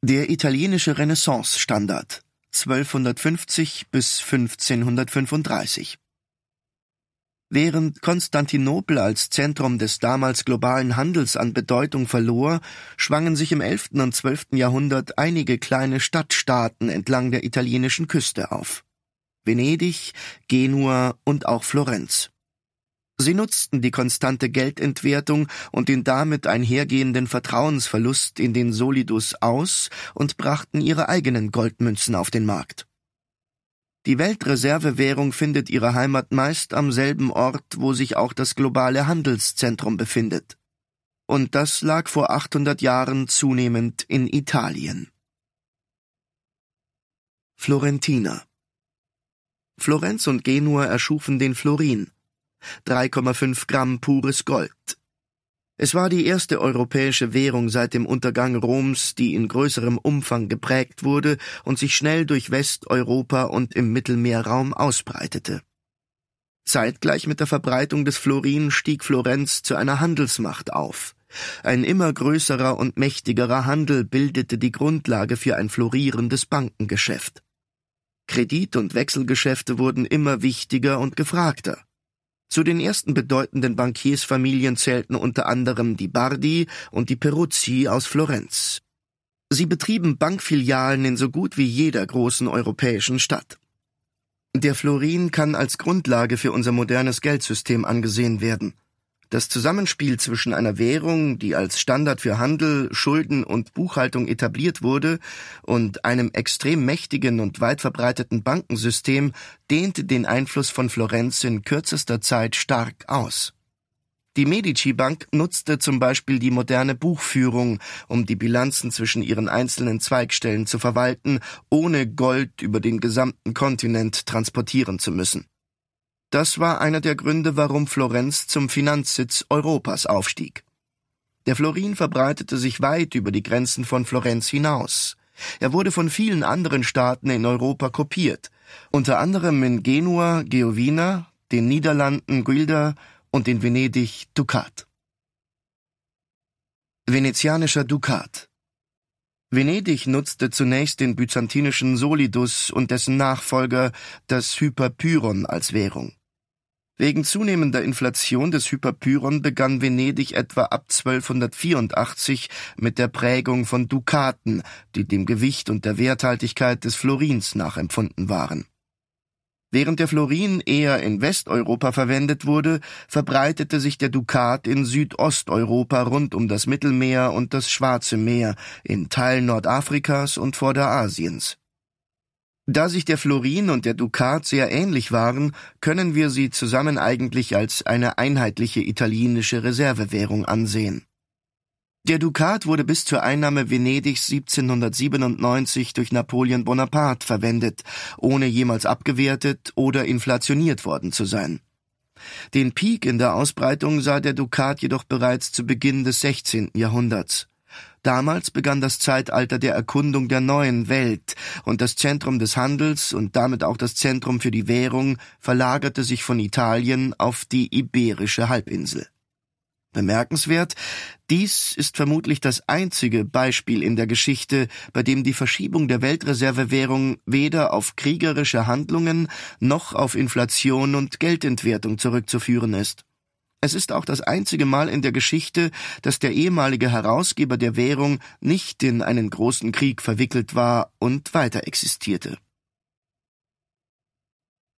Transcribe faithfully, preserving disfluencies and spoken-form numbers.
Der italienische Renaissance-Standard zwölfhundertfünfzig bis fünfzehnhundertfünfunddreißig. Während Konstantinopel als Zentrum des damals globalen Handels an Bedeutung verlor, schwangen sich im elften und zwölften Jahrhundert einige kleine Stadtstaaten entlang der italienischen Küste auf: Venedig, Genua und auch Florenz. Sie nutzten die konstante Geldentwertung und den damit einhergehenden Vertrauensverlust in den Solidus aus und brachten ihre eigenen Goldmünzen auf den Markt. Die Weltreservewährung findet ihre Heimat meist am selben Ort, wo sich auch das globale Handelszentrum befindet. Und das lag vor achthundert Jahren zunehmend in Italien. Florentiner. Florenz und Genua erschufen den Florin, drei Komma fünf Gramm pures Gold. Es war die erste europäische Währung seit dem Untergang Roms, die in größerem Umfang geprägt wurde und sich schnell durch Westeuropa und im Mittelmeerraum ausbreitete. Zeitgleich mit der Verbreitung des Florin stieg Florenz zu einer Handelsmacht auf. Ein immer größerer und mächtigerer Handel bildete die Grundlage für ein florierendes Bankengeschäft. Kredit- und Wechselgeschäfte wurden immer wichtiger und gefragter. Zu den ersten bedeutenden Bankiersfamilien zählten unter anderem die Bardi und die Peruzzi aus Florenz. Sie betrieben Bankfilialen in so gut wie jeder großen europäischen Stadt. Der Florin kann als Grundlage für unser modernes Geldsystem angesehen werden. Das Zusammenspiel zwischen einer Währung, die als Standard für Handel, Schulden und Buchhaltung etabliert wurde, und einem extrem mächtigen und weit verbreiteten Bankensystem dehnte den Einfluss von Florenz in kürzester Zeit stark aus. Die Medici-Bank nutzte zum Beispiel die moderne Buchführung, um die Bilanzen zwischen ihren einzelnen Zweigstellen zu verwalten, ohne Gold über den gesamten Kontinent transportieren zu müssen. Das war einer der Gründe, warum Florenz zum Finanzsitz Europas aufstieg. Der Florin verbreitete sich weit über die Grenzen von Florenz hinaus. Er wurde von vielen anderen Staaten in Europa kopiert, unter anderem in Genua Geovina, den Niederlanden Guilder und in Venedig Dukat. Venezianischer Dukat. Venedig nutzte zunächst den byzantinischen Solidus und dessen Nachfolger, das Hyperpyron, als Währung. Wegen zunehmender Inflation des Hyperpyron begann Venedig etwa ab zwölfhundertvierundachtzig mit der Prägung von Dukaten, die dem Gewicht und der Werthaltigkeit des Florins nachempfunden waren. Während der Florin eher in Westeuropa verwendet wurde, verbreitete sich der Dukat in Südosteuropa rund um das Mittelmeer und das Schwarze Meer, in Teilen Nordafrikas und Vorderasiens. Da sich der Florin und der Dukat sehr ähnlich waren, können wir sie zusammen eigentlich als eine einheitliche italienische Reservewährung ansehen. Der Dukat wurde bis zur Einnahme Venedigs siebzehnhundertsiebenundneunzig durch Napoleon Bonaparte verwendet, ohne jemals abgewertet oder inflationiert worden zu sein. Den Peak in der Ausbreitung sah der Dukat jedoch bereits zu Beginn des sechzehnten Jahrhunderts. Damals begann das Zeitalter der Erkundung der neuen Welt, und das Zentrum des Handels und damit auch das Zentrum für die Währung verlagerte sich von Italien auf die Iberische Halbinsel. Bemerkenswert, dies ist vermutlich das einzige Beispiel in der Geschichte, bei dem die Verschiebung der Weltreservewährung weder auf kriegerische Handlungen noch auf Inflation und Geldentwertung zurückzuführen ist. Es ist auch das einzige Mal in der Geschichte, dass der ehemalige Herausgeber der Währung nicht in einen großen Krieg verwickelt war und weiter existierte.